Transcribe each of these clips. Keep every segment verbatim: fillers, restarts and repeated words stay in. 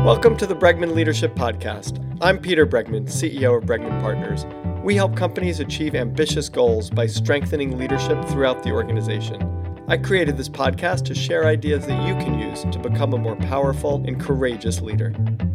Welcome to the Bregman Leadership Podcast. I'm Peter Bregman, C E O of Bregman Partners. We help companies achieve ambitious goals by strengthening leadership throughout the organization. I created this podcast to share ideas that you can use to become a more powerful and courageous leader.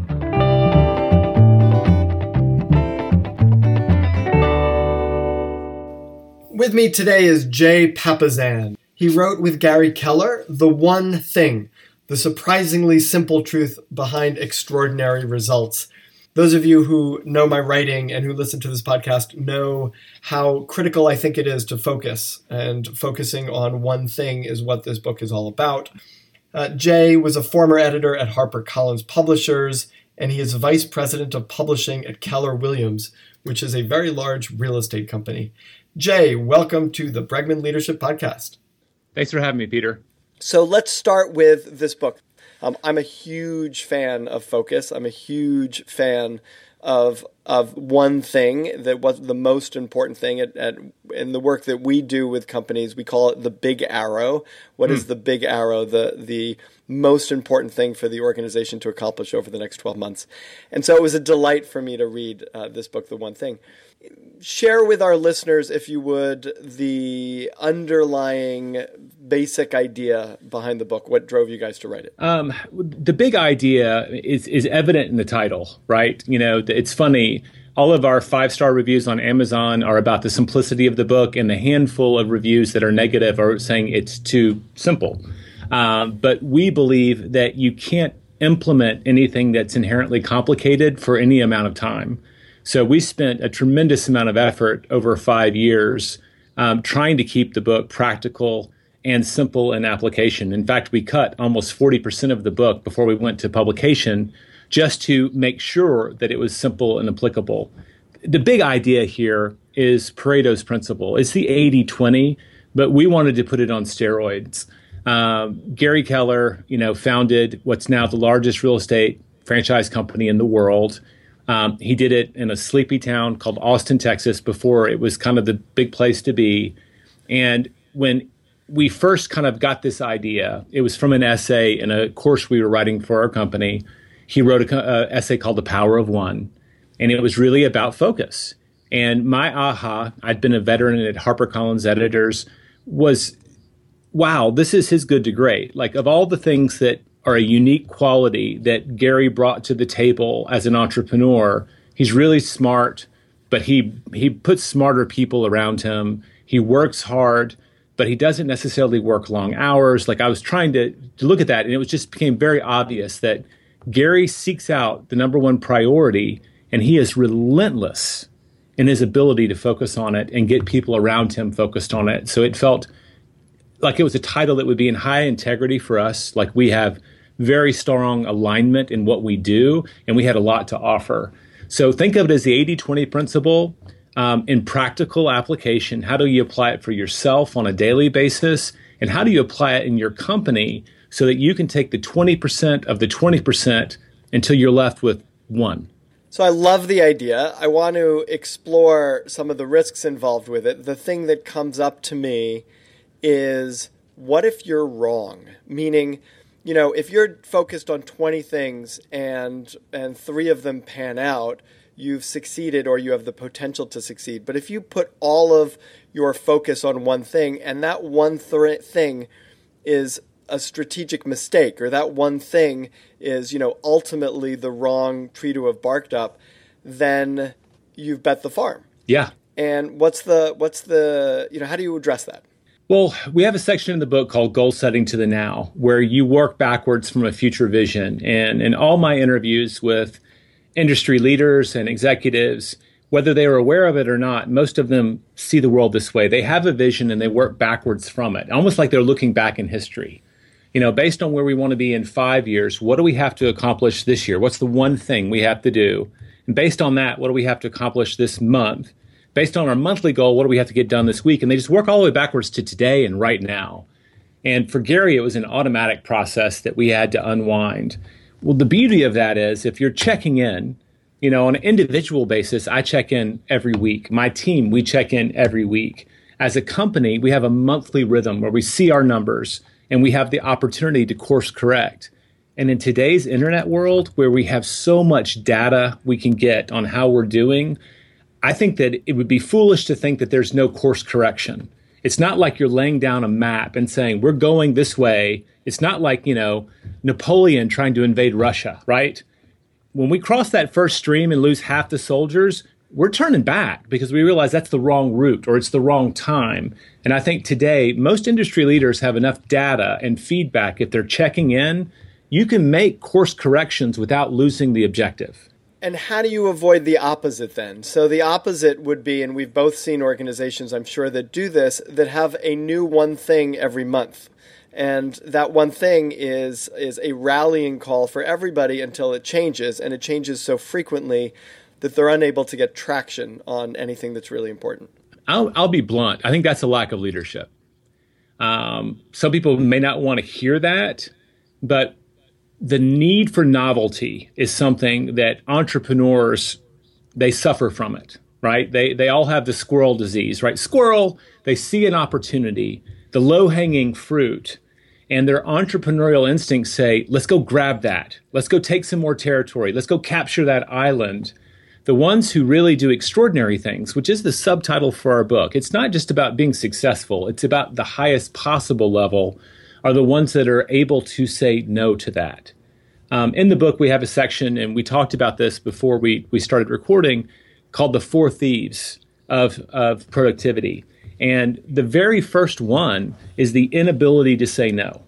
With me today is Jay Papasan. He wrote with Gary Keller, The One Thing, the surprisingly simple truth behind extraordinary results. Those of you who know my writing and who listen to this podcast know how critical I think it is to focus, and focusing on one thing is what this book is all about. Uh, Jay was a former editor at HarperCollins Publishers, and he is vice president of publishing at Keller Williams, which is a very large real estate company. Jay, welcome to the Bregman Leadership Podcast. Thanks for having me, Peter. So let's start with this book. Um, I'm a huge fan of focus. I'm a huge fan of of one thing, that was the most important thing at, at in the work that we do with companies. We call it the big arrow. What mm. is the big arrow? The the most important thing for the organization to accomplish over the next twelve months. And so it was a delight for me to read uh, this book, The One Thing. Share with our listeners, if you would, the underlying basic idea behind the book. What drove you guys to write it? Um, the big idea is is evident in the title, right? You know, it's funny. All of our five-star reviews on Amazon are about the simplicity of the book, and the handful of reviews that are negative are saying it's too simple. Um, but we believe that you can't implement anything that's inherently complicated for any amount of time. So we spent a tremendous amount of effort over five years um, trying to keep the book practical and simple in application. In fact, we cut almost forty percent of the book before we went to publication just to make sure that it was simple and applicable. The big idea here is Pareto's principle. It's the eighty twenty, but we wanted to put it on steroids. Um, Gary Keller, you know, founded what's now the largest real estate franchise company in the world. Um, he did it in a sleepy town called Austin, Texas, before it was kind of the big place to be. And when we first kind of got this idea, it was from an essay in a course we were writing for our company. He wrote an essay called The Power of One, and it was really about focus. And my aha, I'd been a veteran at HarperCollins Editors, was, wow, this is his good to great. Like, of all the things that are a unique quality that Gary brought to the table as an entrepreneur, he's really smart, but he he puts smarter people around him. He works hard, but he doesn't necessarily work long hours. Like, I was trying to, to look at that, and it was just became very obvious that Gary seeks out the number one priority, and he is relentless in his ability to focus on it and get people around him focused on it. So it felt like it was a title that would be in high integrity for us. Like, we have very strong alignment in what we do, and we had a lot to offer. So think of it as the eighty twenty principle um, in practical application. How do you apply it for yourself on a daily basis? And how do you apply it in your company so that you can take the twenty percent of the twenty percent until you're left with one? So I love the idea. I want to explore some of the risks involved with it. The thing that comes up to me is, what if you're wrong? Meaning, you know, if you're focused on twenty things and and three of them pan out, you've succeeded, or you have the potential to succeed. But if you put all of your focus on one thing, and that one th- thing is a strategic mistake, or that one thing is, you know, ultimately the wrong tree to have barked up, then you've bet the farm. Yeah. And what's the what's the you know how do you address that? Well, we have a section in the book called Goal Setting to the Now, where you work backwards from a future vision. And in all my interviews with industry leaders and executives, whether they are aware of it or not, most of them see the world this way. They have a vision and they work backwards from it, almost like they're looking back in history. You know, based on where we want to be in five years, what do we have to accomplish this year? What's the one thing we have to do? And based on that, what do we have to accomplish this month? Based on our monthly goal, what do we have to get done this week? And they just work all the way backwards to today and right now. And for Gary, it was an automatic process that we had to unwind. Well, the beauty of that is, if you're checking in, you know, on an individual basis, I check in every week. My team, we check in every week. As a company, we have a monthly rhythm where we see our numbers and we have the opportunity to course correct. And in today's internet world, where we have so much data we can get on how we're doing, I think that it would be foolish to think that there's no course correction. It's not like you're laying down a map and saying, we're going this way. It's not like, you know, Napoleon trying to invade Russia, right? When we cross that first stream and lose half the soldiers, we're turning back because we realize that's the wrong route or it's the wrong time. And I think today, most industry leaders have enough data and feedback. If they're checking in, you can make course corrections without losing the objective. And how do you avoid the opposite then? So the opposite would be, and we've both seen organizations, I'm sure, that do this, that have a new one thing every month. And that one thing is is a rallying call for everybody until it changes. And it changes so frequently that they're unable to get traction on anything that's really important. I'll, I'll be blunt. I think that's a lack of leadership. Um, some people may not want to hear that, but the need for novelty is something that entrepreneurs, they suffer from it, right? They they all have the squirrel disease, right? Squirrel, they see an opportunity, the low-hanging fruit, and their entrepreneurial instincts say, let's go grab that. Let's go take some more territory. Let's go capture that island. The ones who really do extraordinary things, which is the subtitle for our book, it's not just about being successful. It's about the highest possible level, are the ones that are able to say no to that. Um, in the book, we have a section, and we talked about this before we, we started recording, called the four thieves of, of productivity. And the very first one is the inability to say no.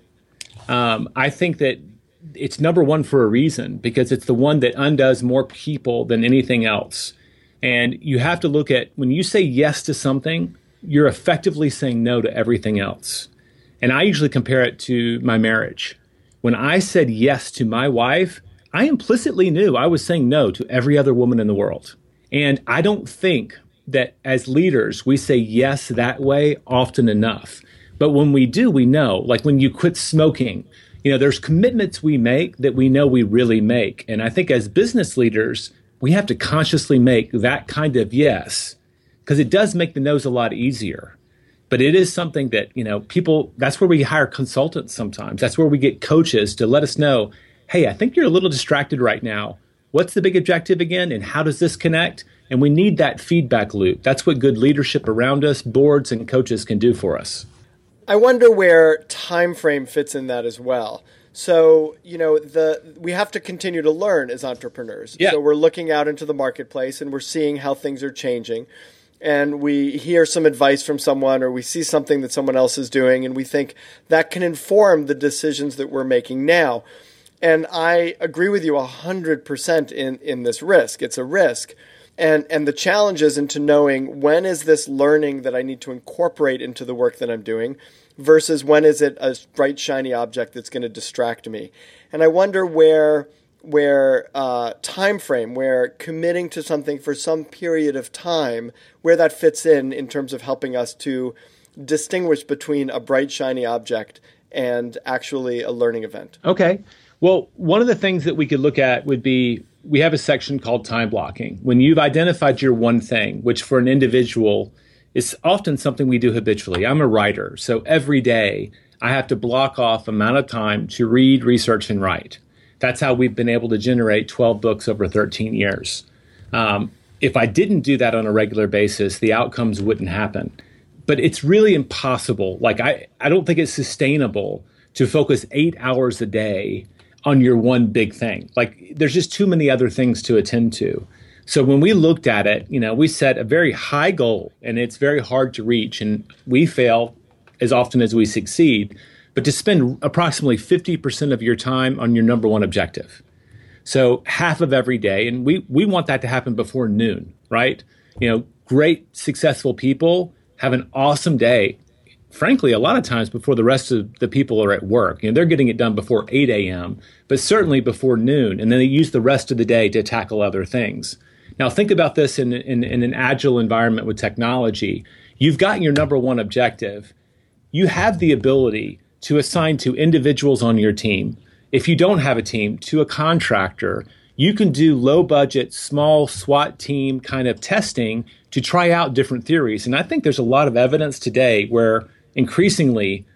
Um, I think that it's number one for a reason, because it's the one that undoes more people than anything else. And you have to look at, when you say yes to something, you're effectively saying no to everything else. And I usually compare it to my marriage. When I said yes to my wife, I implicitly knew I was saying no to every other woman in the world. And I don't think that as leaders, we say yes that way often enough. But when we do, we know, like when you quit smoking, you know, there's commitments we make that we know we really make. And I think as business leaders, we have to consciously make that kind of yes, because it does make the no's a lot easier. But it is something that, you know, people, that's where we hire consultants sometimes. That's where we get coaches to let us know, hey, I think you're a little distracted right now. What's the big objective again? And how does this connect? And we need that feedback loop. That's what good leadership around us, boards and coaches can do for us. I wonder where time frame fits in that as well. So, you know, the we have to continue to learn as entrepreneurs. Yeah. So we're looking out into the marketplace and we're seeing how things are changing. And we hear some advice from someone, or we see something that someone else is doing, and we think that can inform the decisions that we're making now. And I agree with you one hundred percent in, in this risk. It's a risk. And and the challenge is into knowing, when is this learning that I need to incorporate into the work that I'm doing versus when is it a bright, shiny object that's going to distract me. And I wonder where where uh, time frame, where committing to something for some period of time, where that fits in in terms of helping us to distinguish between a bright, shiny object and actually a learning event. Okay. Well, one of the things that we could look at would be, we have a section called time blocking. When you've identified your one thing, which for an individual is often something we do habitually. I'm a writer, so every day I have to block off amount of time to read, research, and write. That's how we've been able to generate twelve books over thirteen years. Um, if I didn't do that on a regular basis, the outcomes wouldn't happen. But it's really impossible. Like, I, I don't think it's sustainable to focus eight hours a day on your one big thing. Like, there's just too many other things to attend to. So when we looked at it, you know, we set a very high goal, and it's very hard to reach, and we fail as often as we succeed. But to spend approximately fifty percent of your time on your number one objective. So half of every day, and we, we want that to happen before noon, right? You know, great, successful people have an awesome day, frankly, a lot of times before the rest of the people are at work. You know, they're getting it done before eight a.m., but certainly before noon, and then they use the rest of the day to tackle other things. Now, think about this in, in, in an agile environment with technology. You've got your number one objective. You have the ability to assign to individuals on your team. If you don't have a team, to a contractor. You can do low budget, small SWAT team kind of testing to try out different theories. And I think there's a lot of evidence today where increasingly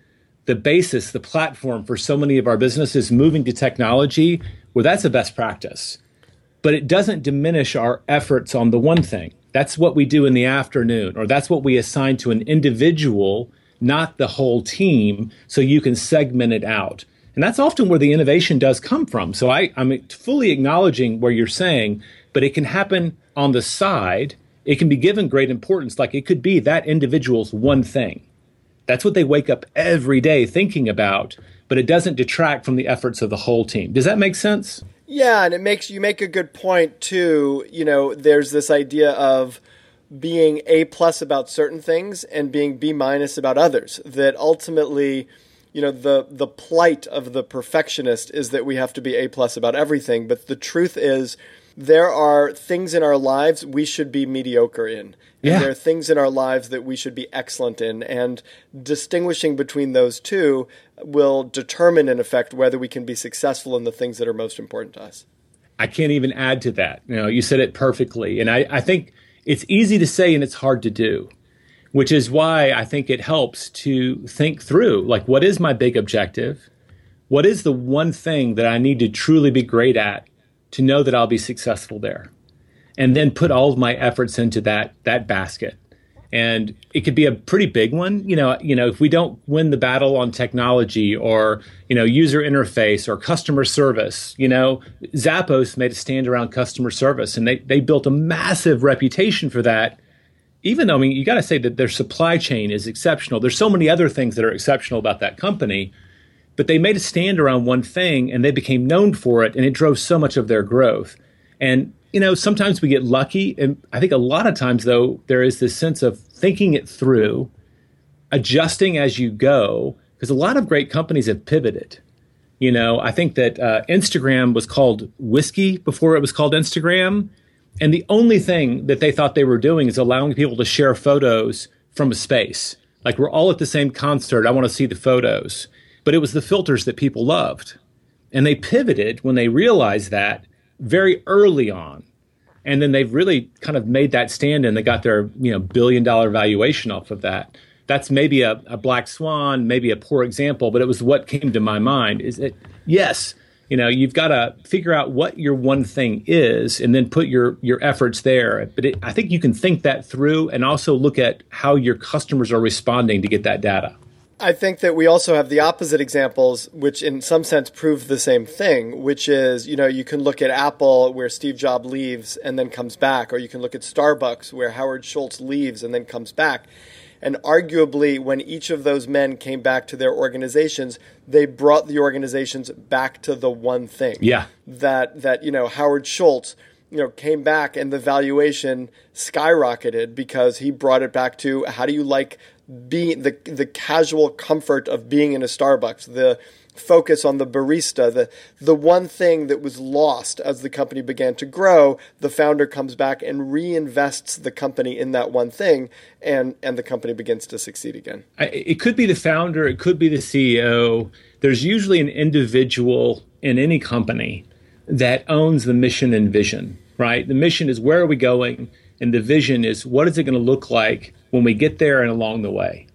the basis, the platform for so many of our businesses moving to technology, well, that's a best practice. But it doesn't diminish our efforts on the one thing. That's what we do in the afternoon, or that's what we assign to an individual, not the whole team, so you can segment it out. And that's often where the innovation does come from. So I, I'm fully acknowledging where you're saying, but it can happen on the side. It can be given great importance. Like it could be that individual's one thing. That's what they wake up every day thinking about, but it doesn't detract from the efforts of the whole team. Does that make sense? Yeah, and it makes you make a good point too. You know, there's this idea of being A plus about certain things and being B minus about others. That ultimately, you know, the the plight of the perfectionist is that we have to be A plus about everything. But the truth is, there are things in our lives we should be mediocre in. And yeah. there are things in our lives that we should be excellent in. And distinguishing between those two will determine, in effect, whether we can be successful in the things that are most important to us. I can't even add to that. You know, you said it perfectly. And I, I think it's easy to say and it's hard to do, which is why I think it helps to think through, like, what is my big objective? What is the one thing that I need to truly be great at to know that I'll be successful there? And then put all of my efforts into that that basket. And it could be a pretty big one. You know, you know, if we don't win the battle on technology or, you know, user interface or customer service, you know, Zappos made a stand around customer service and they, they built a massive reputation for that. Even though, I mean, you got to say that their supply chain is exceptional. There's so many other things that are exceptional about that company, but they made a stand around one thing and they became known for it. And it drove so much of their growth. And you know, sometimes we get lucky. And I think a lot of times, though, there is this sense of thinking it through, adjusting as you go, because a lot of great companies have pivoted. You know, I think that uh, Instagram was called Whiskey before it was called Instagram. And the only thing that they thought they were doing is allowing people to share photos from a space. Like, we're all at the same concert. I want to see the photos. But it was the filters that people loved. And they pivoted when they realized that very early on. And then they've really kind of made that stand and they got their, you know, billion dollar valuation off of that. That's maybe a, a black swan, maybe a poor example, but it was what came to my mind is that, yes, you know, you've got to figure out what your one thing is and then put your, your efforts there. But it, I think you can think that through and also look at how your customers are responding to get that data. I think that we also have the opposite examples, which in some sense prove the same thing, which is, you know, you can look at Apple where Steve Jobs leaves and then comes back, or you can look at Starbucks where Howard Schultz leaves and then comes back. And arguably, when each of those men came back to their organizations, they brought the organizations back to the one thing. Yeah. That, that you know, Howard Schultz, you know, came back and the valuation skyrocketed because he brought it back to how do you like being the the casual comfort of being in a Starbucks, the focus on the barista, the the one thing that was lost as the company began to grow. The founder comes back and reinvests the company in that one thing, and and the company begins to succeed again. It could be the founder, it could be the C E O. There's usually an individual in any company that owns the mission and vision, right? The mission is where are we going, and the vision is what is it going to look like when we get there and along the way.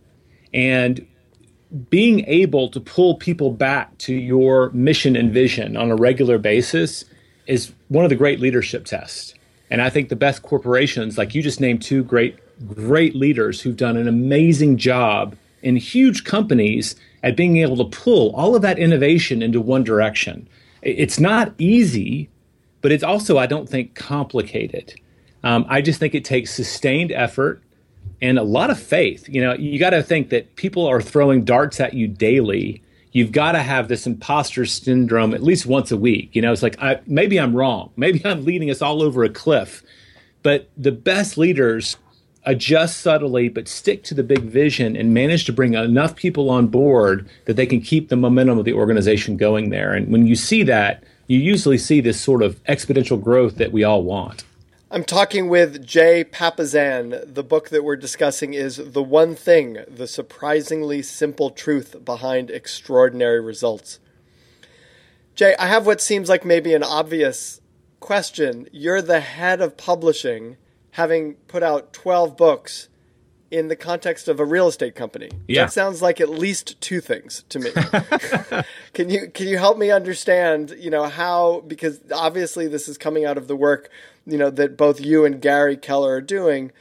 And being able to pull people back to your mission and vision on a regular basis is one of the great leadership tests. And I think the best corporations, like you just named two great, great leaders who've done an amazing job in huge companies at being able to pull all of that innovation into one direction. It's not easy, but it's also, I don't think, complicated. Um, I just think it takes sustained effort and a lot of faith. You know, you got to think that people are throwing darts at you daily. You've got to have this imposter syndrome at least once a week. You know, it's like, I, maybe I'm wrong. Maybe I'm leading us all over a cliff. But the best leaders adjust subtly, but stick to the big vision and manage to bring enough people on board that they can keep the momentum of the organization going there. And when you see that, you usually see this sort of exponential growth that we all want. I'm talking with Jay Papasan. The book that we're discussing is The One Thing, The Surprisingly Simple Truth Behind Extraordinary Results. Jay, I have what seems like maybe an obvious question. You're the head of publishing, having put out twelve books in the context of a real estate company? Yeah. That sounds like at least two things to me. Can you can you help me understand, you know, how, because obviously this is coming out of the work, you know, that both you and Gary Keller are doing.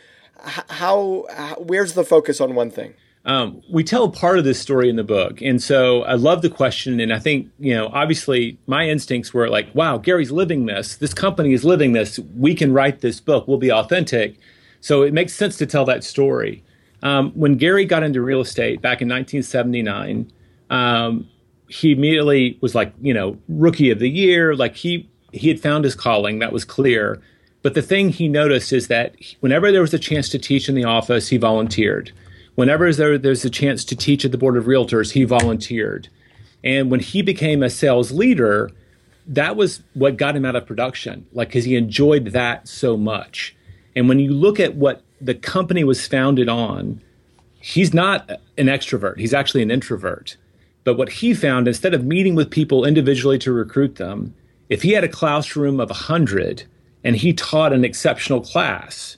How, how where's the focus on one thing? Um, we tell part of this story in the book. And so I love the question. And I think, you know, obviously my instincts were like, wow, Gary's living this. This company is living this. We can write this book. We'll be authentic. So it makes sense to tell that story. Um, when Gary got into real estate back in nineteen seventy-nine, um, he immediately was like, you know, rookie of the year. Like he, he had found his calling. That was clear. But the thing he noticed is that whenever there was a chance to teach in the office, he volunteered. Whenever there, there's a chance to teach at the Board of Realtors, he volunteered. And when he became a sales leader, that was what got him out of production, like, because he enjoyed that so much. And when you look at what the company was founded on, he's not an extrovert. He's actually an introvert. But what he found, instead of meeting with people individually to recruit them, if he had a classroom of one hundred and he taught an exceptional class,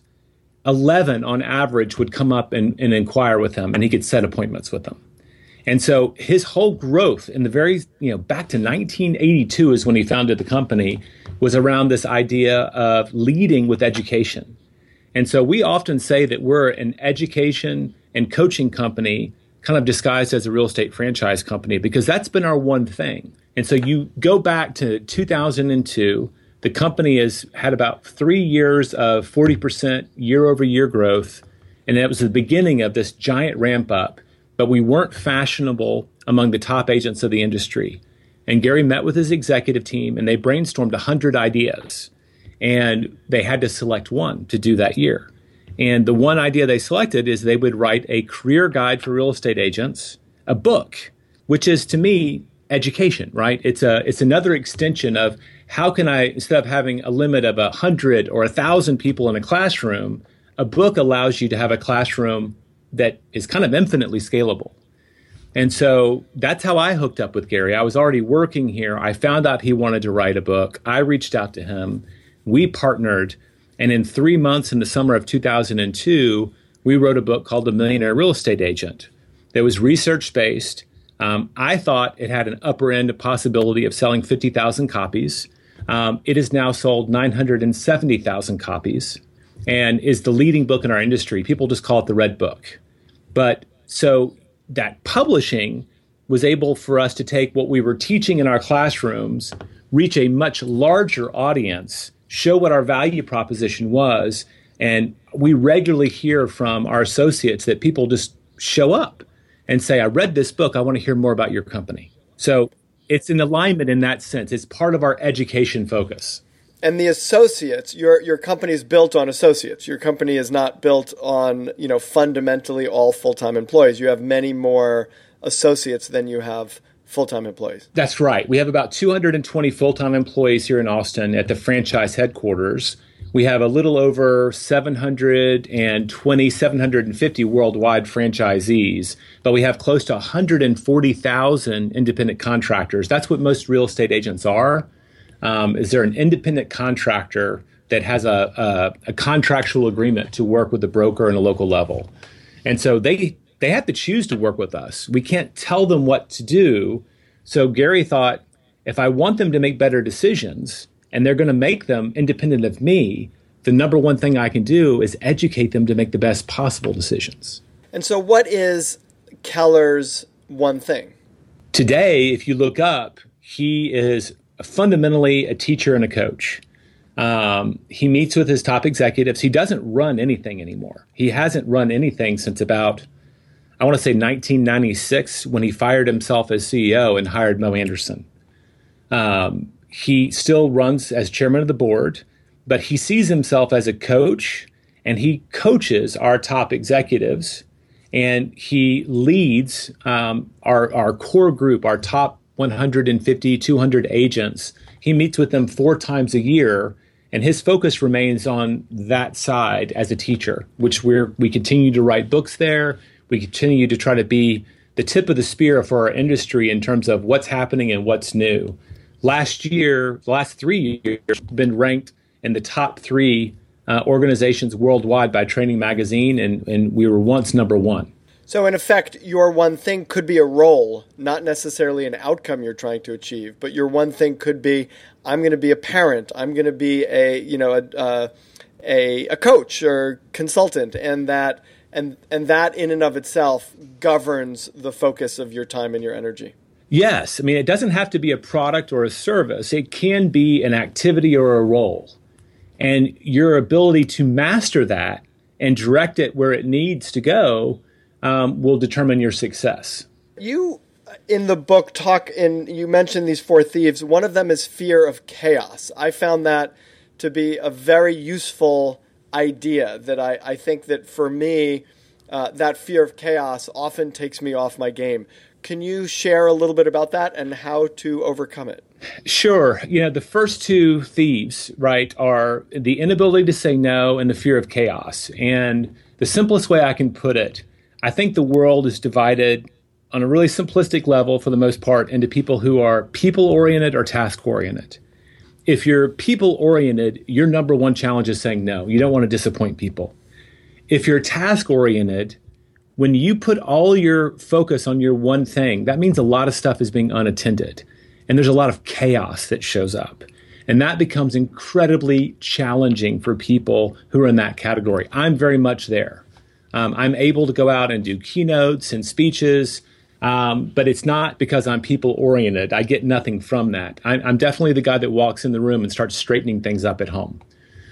eleven on average would come up and, and inquire with him, and he could set appointments with them. And so his whole growth in the very, you know, back to nineteen eighty-two is when he founded the company, was around this idea of leading with education. And so we often say that we're an education and coaching company kind of disguised as a real estate franchise company, because that's been our one thing. And so you go back to two thousand two, the company has had about three years of forty percent year over year growth. And it was the beginning of this giant ramp up, but we weren't fashionable among the top agents of the industry. And Gary met with his executive team and they brainstormed one hundred ideas, and they had to select one to do that year. And the one idea they selected is they would write a career guide for real estate agents, a book, which is, to me, education, right? It's a it's another extension of how can I, instead of having a limit of a hundred or a thousand people in a classroom, a book allows you to have a classroom that is kind of infinitely scalable. And so that's how I hooked up with Gary. I was already working here. I found out he wanted to write a book. I reached out to him. We partnered. And in three months in the summer of two thousand two, we wrote a book called The Millionaire Real Estate Agent that was research-based. Um, I thought it had an upper end possibility of selling fifty thousand copies. Um, it has now sold nine hundred seventy thousand copies and is the leading book in our industry. People just call it the Red Book. But so that publishing was able for us to take what we were teaching in our classrooms, reach a much larger audience, show what our value proposition was. And we regularly hear from our associates that people just show up and say, I read this book. I want to hear more about your company. So it's in alignment in that sense. It's part of our education focus. And the associates, your your company is built on associates. Your company is not built on, you know, fundamentally all full-time employees. You have many more associates than you have full-time employees. That's right. We have about two hundred twenty full-time employees here in Austin at the franchise headquarters. We have a little over seven hundred twenty, seven hundred fifty worldwide franchisees, but we have close to one hundred forty thousand independent contractors. That's what most real estate agents are. Um, is there an independent contractor that has a, a, a contractual agreement to work with a broker in a local level? And so they they have to choose to work with us. We can't tell them what to do. So Gary thought, if I want them to make better decisions, and they're going to make them independent of me, the number one thing I can do is educate them to make the best possible decisions. And so what is Keller's one thing? Today, if you look up, he is fundamentally a teacher and a coach. Um, he meets with his top executives. He doesn't run anything anymore. He hasn't run anything since about, I want to say nineteen ninety-six, when he fired himself as C E O and hired Mo Anderson. Um, He still runs as chairman of the board, but he sees himself as a coach, and he coaches our top executives, and he leads um, our, our core group, our top one hundred fifty, two hundred agents. He meets with them four times a year, and his focus remains on that side as a teacher, which we're, we continue to write books there. We continue to try to be the tip of the spear for our industry in terms of what's happening and what's new. Last year, the last three years, been ranked in the top three uh, organizations worldwide by Training Magazine, and, and we were once number one. So in effect, your one thing could be a role, not necessarily an outcome you're trying to achieve, but your one thing could be, I'm going to be a parent, I'm going to be a, you know, a, uh, a, a coach or consultant, and that, and, and that in and of itself governs the focus of your time and your energy. Yes. I mean, it doesn't have to be a product or a service. It can be an activity or a role. And your ability to master that and direct it where it needs to go Um, will determine your success. You, in the book, talk, and you mentioned these four thieves. One of them is fear of chaos. I found that to be a very useful idea, that I, I think that for me, uh, that fear of chaos often takes me off my game. Can you share a little bit about that and how to overcome it? Sure. You know, the first two thieves, right, are the inability to say no and the fear of chaos. And the simplest way I can put it, I think the world is divided on a really simplistic level for the most part into people who are people-oriented or task-oriented. If you're people-oriented, your number one challenge is saying no. You don't want to disappoint people. If you're task-oriented, when you put all your focus on your one thing, that means a lot of stuff is being unattended. And there's a lot of chaos that shows up. And that becomes incredibly challenging for people who are in that category. I'm very much there. Um, I'm able to go out and do keynotes and speeches, um, but it's not because I'm people-oriented. I get nothing from that. I'm, I'm definitely the guy that walks in the room and starts straightening things up at home.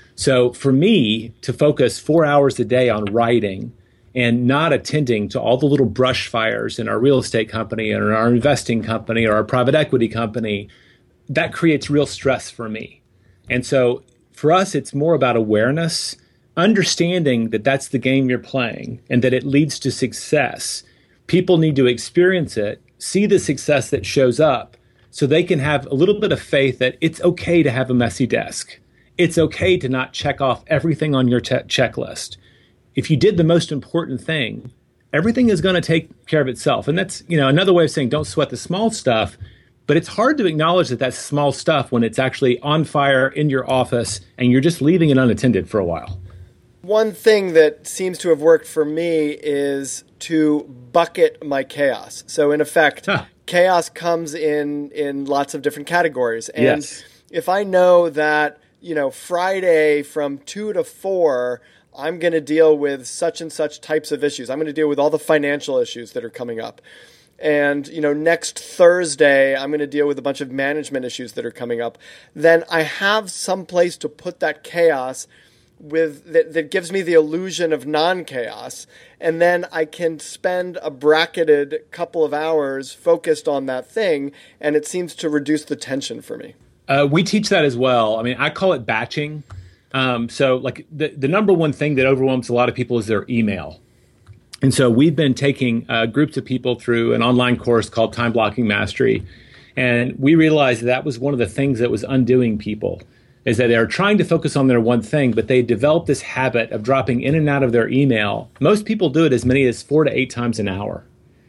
So for me to focus four hours a day on writing and not attending to all the little brush fires in our real estate company or our investing company or our private equity company, that creates real stress for me. And so for us, it's more about awareness, understanding that that's the game you're playing and that it leads to success. People need to experience it, see the success that shows up so they can have a little bit of faith that it's okay to have a messy desk. It's okay to not check off everything on your te- checklist. If you did the most important thing, everything is going to take care of itself. And that's, you know, another way of saying don't sweat the small stuff, but it's hard to acknowledge that that's small stuff when it's actually on fire in your office and you're just leaving it unattended for a while. One thing that seems to have worked for me is to bucket my chaos. So in effect, huh. chaos comes in, in lots of different categories. And yes. if I know that, you know, Friday from two to four, I'm going to deal with such and such types of issues. I'm going to deal with all the financial issues that are coming up. And, you know, next Thursday, I'm going to deal with a bunch of management issues that are coming up. Then I have some place to put that chaos with that, that gives me the illusion of non-chaos, and then I can spend a bracketed couple of hours focused on that thing, and it seems to reduce the tension for me. Uh, we teach that as well. I mean, I call it batching. Um, so like the, the number one thing that overwhelms a lot of people is their email. And so we've been taking uh, groups of people through an online course called Time Blocking Mastery, and we realized that, that was one of the things that was undoing people. Is that they're trying to focus on their one thing, but they develop this habit of dropping in and out of their email. Most people do it as many as four to eight times an hour.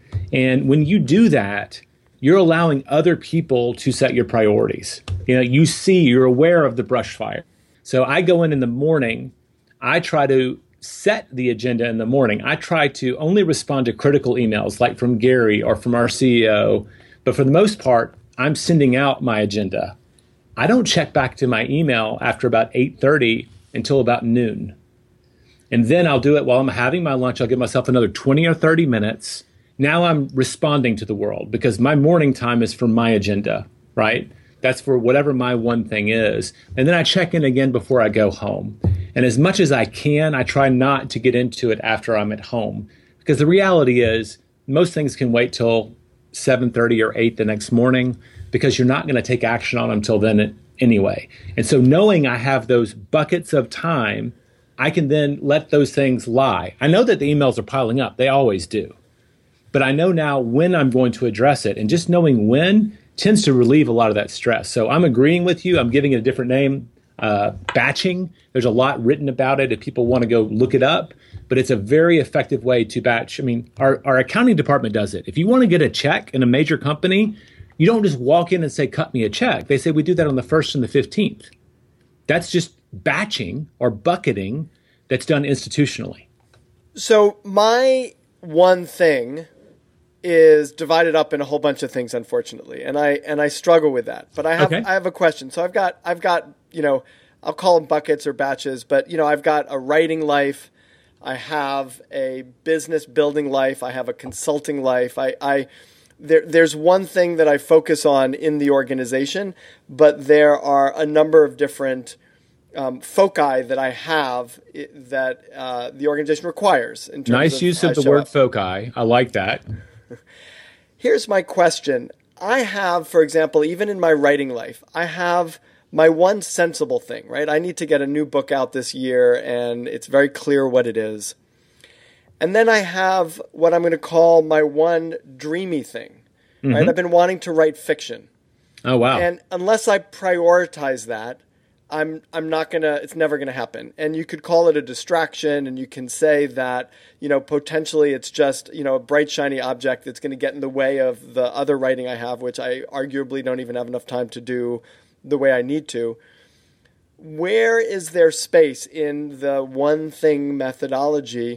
And when you do that, you're allowing other people to set your priorities. You know, you see, you're aware of the brush fire. So I go in in the morning, I try to set the agenda in the morning. I try to only respond to critical emails like from Gary or from our C E O. But for the most part, I'm sending out my agenda. I don't check back to my email after about eight thirty until about noon. And then I'll do it while I'm having my lunch. I'll give myself another twenty or thirty minutes. Now I'm responding to the world because my morning time is for my agenda, right? That's for whatever my one thing is. And then I check in again before I go home. And as much as I can, I try not to get into it after I'm at home. Because the reality is most things can wait till seven thirty or eight the next morning, because you're not going to take action on them until then anyway. And so knowing I have those buckets of time, I can then let those things lie. I know that the emails are piling up. They always do. But I know now when I'm going to address it. And just knowing when tends to relieve a lot of that stress. So I'm agreeing with you. I'm giving it a different name, uh, batching. There's a lot written about it if people want to go look it up. But it's a very effective way to batch. I mean, our, our accounting department does it. If you want to get a check in a major company, you don't just walk in and say, cut me a check. They say we do that on the first and the fifteenth. That's just batching or bucketing that's done institutionally? So my one thing is divided up in a whole bunch of things, unfortunately, and I and I struggle with that. But I have Okay. I have a question. So I've got I've got you know I'll call them buckets or batches, but you know I've got a writing life, I have a business building life, I have a consulting life. I, I there there's one thing that I focus on in the organization, but there are a number of different Um, foci that I have i- that uh, the organization requires. In terms Nice of use I of the show word up. foci. I like that. Here's my question. I have, for example, even in my writing life, I have my one sensible thing, right? I need to get a new book out this year, and it's very clear what it is. And then I have what I'm going to call my one dreamy thing, right? I've been wanting to write fiction. Oh, wow. And unless I prioritize that, I'm I'm not gonna. It's never gonna happen. And you could call it a distraction, and you can say that you know potentially it's just you know a bright shiny object that's going to get in the way of the other writing I have, which I arguably don't even have enough time to do the way I need to. Where is there space in the one thing methodology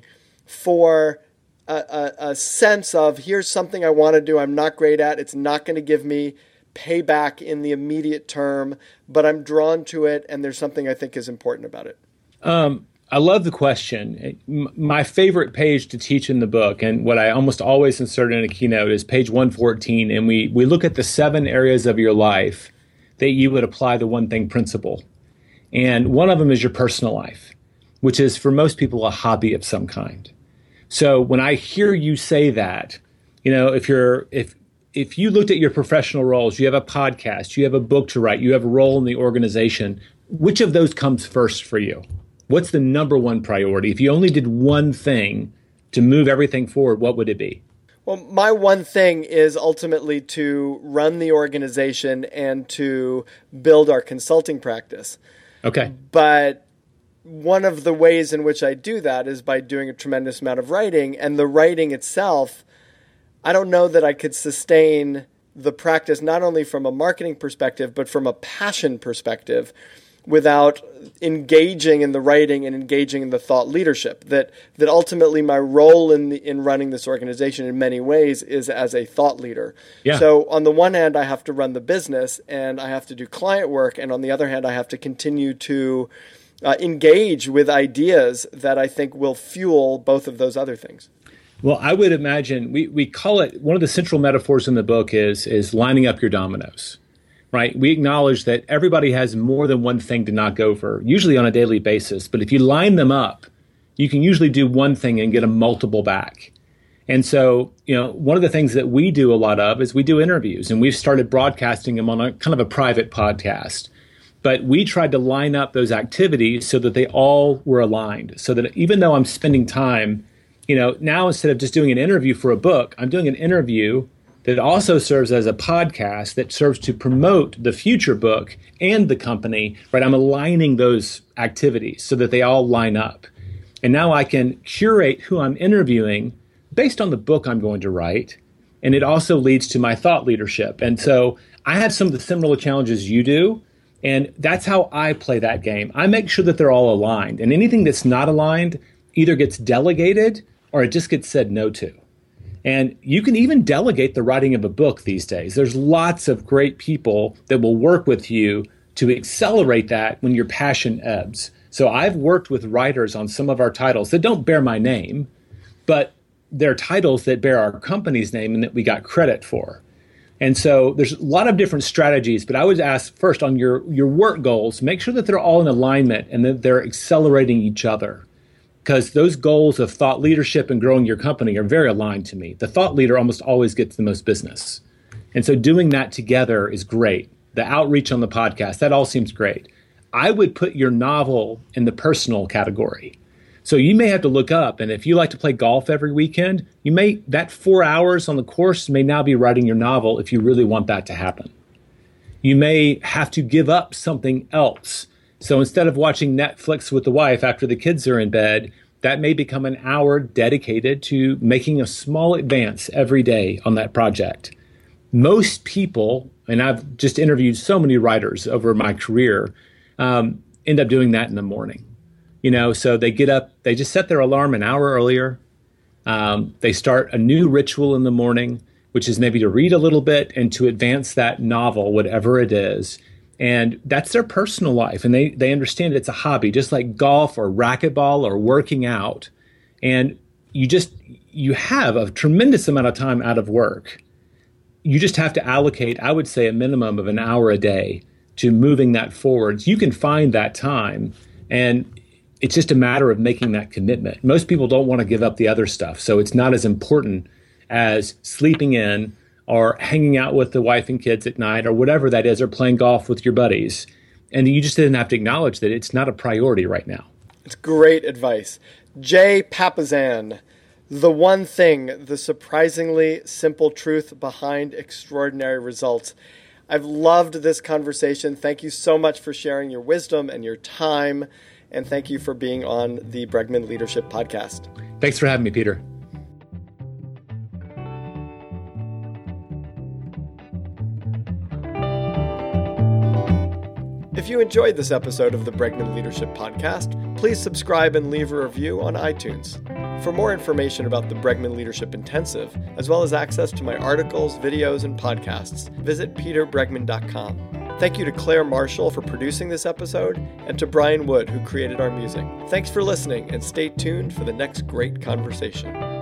for a, a, a sense of here's something I want to do, I'm not great at, it's not going to give me payback in the immediate term, but I'm drawn to it, and there's something I think is important about it? Um, I love the question. M- My favorite page to teach in the book, and what I almost always insert in a keynote, is page one fourteen, and we, we look at the seven areas of your life that you would apply the one thing principle. And one of them is your personal life, which is for most people a hobby of some kind. So when I hear you say that, you know, if you're if if you looked at your professional roles, you have a podcast, you have a book to write, you have a role in the organization, which of those comes first for you? What's the number one priority? If you only did one thing to move everything forward, what would it be? Well, my one thing is ultimately to run the organization and to build our consulting practice. Okay. But one of the ways in which I do that is by doing a tremendous amount of writing, and the writing itself, I don't know that I could sustain the practice, not only from a marketing perspective, but from a passion perspective, without engaging in the writing and engaging in the thought leadership. That that ultimately my role in the, in running this organization in many ways is as a thought leader. Yeah. So on the one hand, I have to run the business and I have to do client work, and on the other hand, I have to continue to uh, engage with ideas that I think will fuel both of those other things. Well, I would imagine we, we call it, one of the central metaphors in the book is is lining up your dominoes, right? We acknowledge that everybody has more than one thing to knock over, usually on a daily basis. But if you line them up, you can usually do one thing and get a multiple back. And so, you know, one of the things that we do a lot of is we do interviews, and we've started broadcasting them on a kind of a private podcast. But we tried to line up those activities so that they all were aligned, so that even though I'm spending time, you know, now instead of just doing an interview for a book, I'm doing an interview that also serves as a podcast that serves to promote the future book and the company, right? I'm aligning those activities so that they all line up. And now I can curate who I'm interviewing based on the book I'm going to write. And it also leads to my thought leadership. And so I have some of the similar challenges you do. And that's how I play that game. I make sure that they're all aligned. And anything that's not aligned either gets delegated or it just gets said no to. And you can even delegate the writing of a book these days. There's lots of great people that will work with you to accelerate that when your passion ebbs. So I've worked with writers on some of our titles that don't bear my name, but they're titles that bear our company's name and that we got credit for. And so there's a lot of different strategies, but I would ask first on your, your work goals, make sure that they're all in alignment and that they're accelerating each other. Because those goals of thought leadership and growing your company are very aligned to me. The thought leader almost always gets the most business. And so doing that together is great. The outreach on the podcast, that all seems great. I would put your novel in the personal category. So you may have to look up, and if you like to play golf every weekend, you may, that four hours on the course may now be writing your novel if you really want that to happen. You may have to give up something else. So instead of watching Netflix with the wife after the kids are in bed, that may become an hour dedicated to making a small advance every day on that project. Most people, and I've just interviewed so many writers over my career, um, end up doing that in the morning. You know, so they get up, they just set their alarm an hour earlier. Um, they start a new ritual in the morning, which is maybe to read a little bit and to advance that novel, whatever it is. And that's their personal life. And they, they understand it's a hobby, just like golf or racquetball or working out. And you just, you have a tremendous amount of time out of work. You just have to allocate, I would say, a minimum of an hour a day to moving that forward. You can find that time, and it's just a matter of making that commitment. Most people don't want to give up the other stuff, so it's not as important as sleeping in or hanging out with the wife and kids at night or whatever that is, or playing golf with your buddies. And you just didn't have to acknowledge that it's not a priority right now. It's great advice. Jay Papasan, The One Thing, the surprisingly simple truth behind extraordinary results. I've loved this conversation. Thank you so much for sharing your wisdom and your time. And thank you for being on the Bregman Leadership Podcast. Thanks for having me, Peter. If you enjoyed this episode of the Bregman Leadership Podcast, please subscribe and leave a review on iTunes. For more information about the Bregman Leadership Intensive, as well as access to my articles, videos, and podcasts, visit peter bregman dot com. Thank you to Claire Marshall for producing this episode, and to Brian Wood, who created our music. Thanks for listening, and stay tuned for the next great conversation.